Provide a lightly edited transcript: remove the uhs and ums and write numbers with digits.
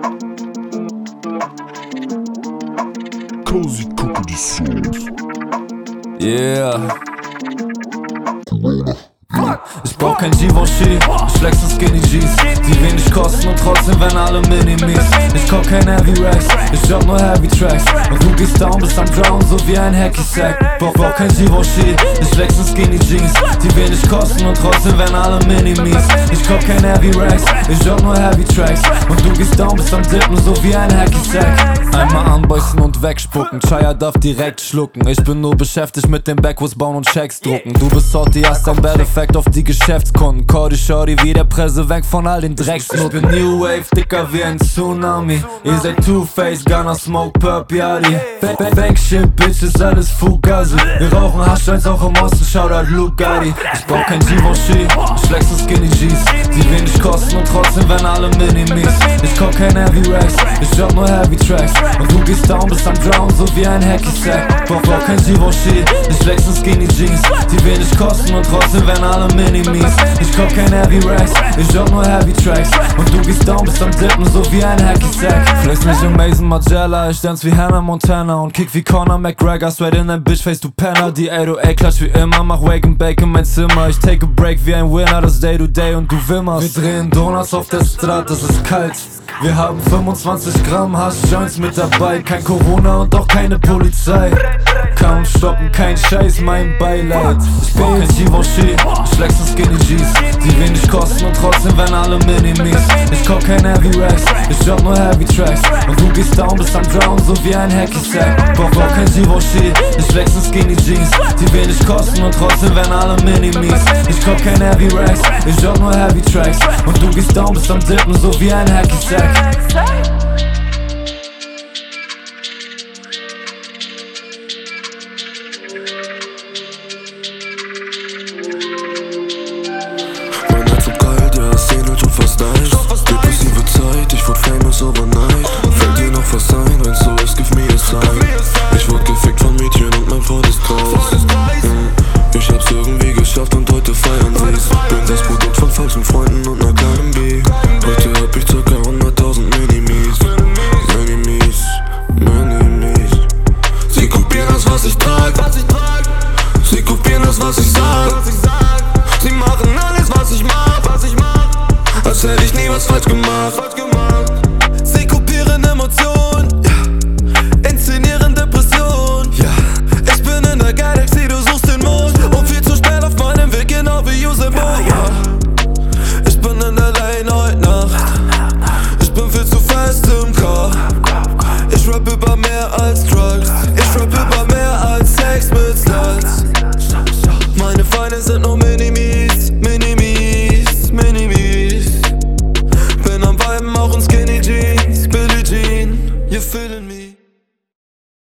Cozy Cookie Songs. Yeah. Ich brauch kein Givenchy, ich flex und Skinny Jeans, die wenig kosten und trotzdem werden alle Minimis. Ich kauf kein Heavy Racks, ich drop nur Heavy Tracks und du gehst down bis am Drown, so wie ein Hacky-Sack. Brauch kein Givenchy, ich flex und Skinny Jeans, die wenig kosten und trotzdem werden alle Minimis. Ich kauf kein Heavy Racks, ich drop nur Heavy Tracks und du gehst down bis am Dippen, so wie ein Hacky-Sack. Einmal anbeißen und wegspucken, Chaya darf direkt schlucken. Ich bin nur beschäftigt mit dem Backwoods bauen und Checks drucken. Du bist Sorti, hast ein Bad Effect auf die Geschäftskunden. Cordy Shorty wie der Presse, weg von all den Drecksnutten. Ich bin New Wave, dicker wie ein Tsunami. Ihr seid Two-Face, Gunner, Smoke, Perp, Yadi. Bank Shit, Bitches, alles Fugazi. Wir rauchen Haschjoints auch im Osten, Shoutout Luke Gotti. Ich brauch kein Givenchy, ich flex und Skinny Jeans, die wenig kosten und trotzdem werden alle Minimis. Ich kauf kein Heavy Racks, ich drop nur Heavy Tracks und du gehst down bis am Drown, so wie ein Hacky-Sack. Brauch kein Givenchy, ich flex und Skinny Jeans, die wenig kosten und trotzdem werden alle Minimis. Ich kauf kein Heavy Racks, ich drop nur Heavy Tracks und du gehst down bis am Dippen, so wie ein Hacky-Sack. Flex mich im Mason Margiela, ich dance wie Hannah Montana und kick wie Conor McGregor. Straight in dein Bitchface, du Penner, die 808 klatsch wie immer, mach Wake and Bake in mein Zimmer. Ich take a break wie ein Winner, das Day to Day und du wimmerst. Wir drehen Donuts auf der Straße, es ist kalt. Wir haben 25 Gramm Haschjoints mit dabei, kein Corona und auch keine Polizei. Kaum stoppen, kein Scheiß, mein Beileid. Ich brauch kein Givenchy, ich flex und Skinny Jeans, die wenig kosten und trotzdem werden alle Minimis. Ich kauf kein Heavy Racks, ich drop nur Heavy Tracks und du gehst down bis am Drown, so wie ein Hacky-Sack. Brauch kein Givenchy, ich flex und Skinny Jeans, die wenig kosten und trotzdem werden alle Minimis. Ich kauf kein Heavy Racks, ich drop nur Heavy Tracks und du gehst down bis am Dippen, so wie ein Hacky-Sack. Mein Herz so kalt, ja, es ähnelt schon fast nice. Depressive Zeit, ich wurde famous overnight. Fällt dir noch was ein, wenn's so ist, give me a sign. Ich wurde gefickt von Mädchen und mein Freundeskreis. Ich hab's irgendwie geschafft und heute feiern sie's. Bin das Produkt von falschen Freunden und ner kleinen B. Heute hab ich circa 100.000 Minimis. Sie kopieren das, was ich trag. Sie kopieren das, was ich sag. Sie machen alles, was ich mach. Als hätte ich nie was falsch gemacht. Sie kopieren Emotionen, inszenieren Depressionen. Ich bin in der Galaxie, du suchst den Mond. Und viel zu spät auf meinem Weg, genau wie Usain Bolt. Ich bin in der Lane heute Nacht. Ich bin viel zu fest im Car. Ich rap über mehr als Drugs. Ich rap über mehr als Sex mit Sluts. Meine Feinde sind nur Mädchen.